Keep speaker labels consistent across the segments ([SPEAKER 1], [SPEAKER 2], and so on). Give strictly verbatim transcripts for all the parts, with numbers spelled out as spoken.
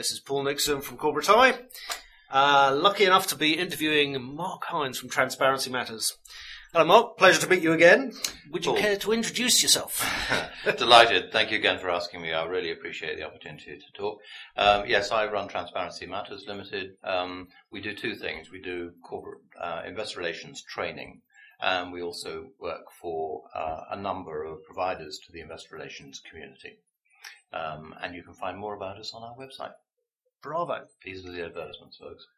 [SPEAKER 1] this is Paul Nixon from Corporate Eye. Uh, lucky enough to be interviewing Mark Hines from Transparency Matters. Hello, Mark. Pleasure to meet you again. Would you
[SPEAKER 2] Paul.
[SPEAKER 1] care to introduce yourself?
[SPEAKER 2] Delighted. Thank you again for asking me. I really appreciate the opportunity to talk. Um, yes, I run Transparency Matters Limited. Um, we do two things. We do corporate uh, investor relations training, and we also work for uh, a number of providers to the investor relations community. Um, and you can find more about us on our website.
[SPEAKER 1] Bravo.
[SPEAKER 2] These are the advertisements, folks.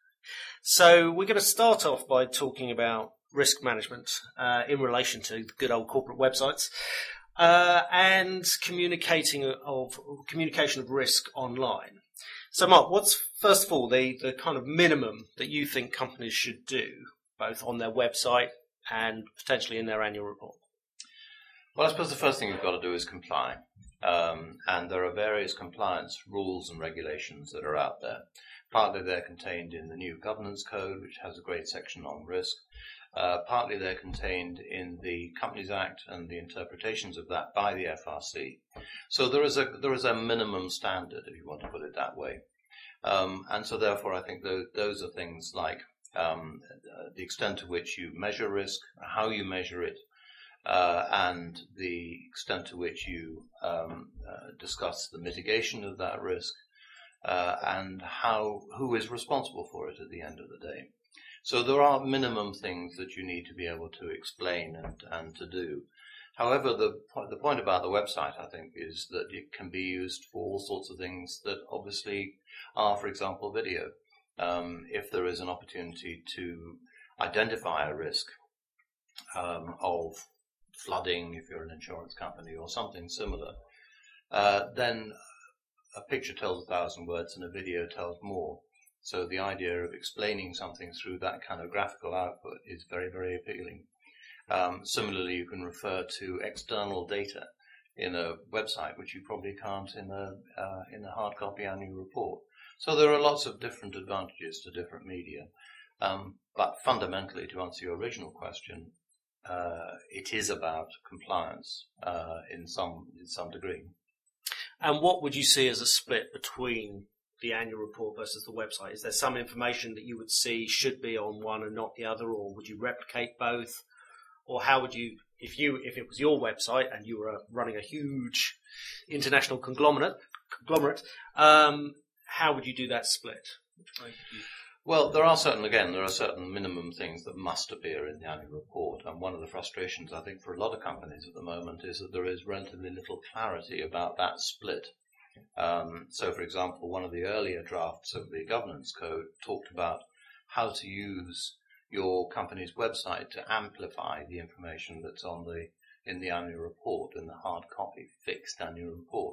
[SPEAKER 1] So we're going to start off by talking about risk management uh, in relation to good old corporate websites uh, and communicating of communication of risk online. So, Mark, what's first of all the, the kind of minimum that you think companies should do, both on their website and potentially in their annual report?
[SPEAKER 2] Well, I suppose the first thing you've got to do is comply. Um, and there are various compliance rules and regulations that are out there. Partly they're contained in the new governance code, which has a great section on risk. Uh, partly they're contained in the Companies Act and the interpretations of that by the F R C. So there is a there is a minimum standard, if you want to put it that way. Um, and so therefore I think those, those are things like um, the extent to which you measure risk, how you measure it, uh, and the extent to which you um, uh, discuss the mitigation of that risk, uh, and how who is responsible for it at the end of the day. So there are minimum things that you need to be able to explain and, and to do. However, the, the point about the website, I think, is that it can be used for all sorts of things that obviously are, for example, video. Um, if there is an opportunity to identify a risk um, of flooding, if you're an insurance company or something similar, uh, then a picture tells a thousand words and a video tells more. So the idea of explaining something through that kind of graphical output is very, very appealing. Um, similarly, you can refer to external data in a website, which you probably can't in a uh, in a hard copy annual report. So there are lots of different advantages to different media. Um, but fundamentally, to answer your original question, uh, it is about compliance uh, in some in some degree.
[SPEAKER 1] And what would you see as a split between the annual report versus the website? Is there some information that you would see should be on one and not the other, or would you replicate both? Or how would you, if you, if it was your website and you were running a huge international conglomerate, conglomerate, um, how would you do that split?
[SPEAKER 2] Well, there are certain, again, there are certain minimum things that must appear in the annual report. And one of the frustrations, I think, for a lot of companies at the moment is that there is relatively little clarity about that split. Um, so, for example, one of the earlier drafts of the governance code talked about how to use your company's website to amplify the information that's on the in the annual report, in the hard copy fixed annual report.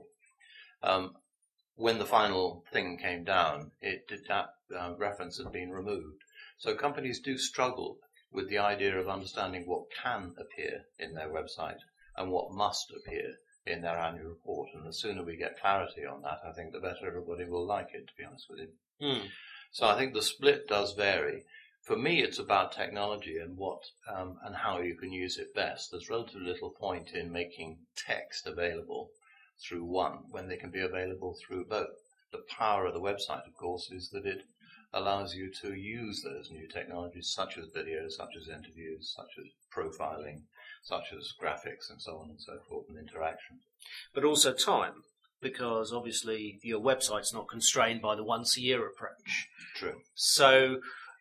[SPEAKER 2] Um, when the final thing came down, it did that uh, reference had been removed. So companies do struggle with the idea of understanding what can appear in their website and what must appear in their annual report, and the sooner we get clarity on that, I think the better everybody will like it, to be honest with you.
[SPEAKER 1] Mm.
[SPEAKER 2] So I think the split does vary. For me, it's about technology and what um, and how you can use it best. There's relatively little point in making text available through one when they can be available through both. The power of the website, of course, is that it allows you to use those new technologies, such as video, such as interviews, such as profiling, such as graphics and so on and so forth, and interaction.
[SPEAKER 1] But also time, because obviously your website's not constrained by the once a year approach.
[SPEAKER 2] True.
[SPEAKER 1] So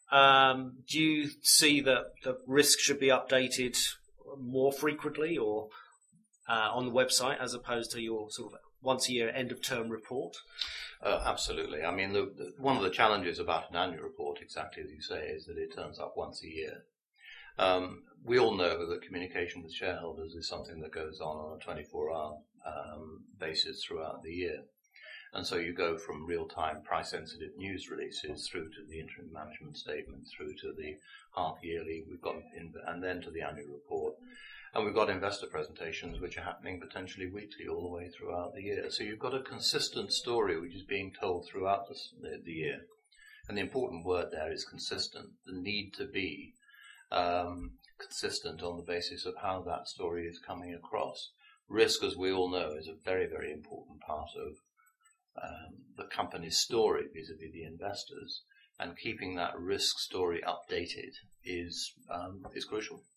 [SPEAKER 1] um, do you see that the risk should be updated more frequently or uh, on the website as opposed to your sort of once a year end of term report?
[SPEAKER 2] Uh, absolutely. I mean, the, the, one of the challenges about an annual report, exactly as you say, is that it turns up once a year. Um, we all know that communication with shareholders is something that goes on on a twenty-four hour um, basis throughout the year. And so you go from real-time price-sensitive news releases through to the interim management statement, through to the half-yearly, we've got, in, and then to the annual report. And we've got investor presentations which are happening potentially weekly all the way throughout the year. So you've got a consistent story which is being told throughout the, the year. And the important word there is consistent. The need to be um, consistent on the basis of how that story is coming across. Risk, as we all know, is a very, very important part of um, the company's story vis-a-vis the investors, and keeping that risk story updated is um, is crucial.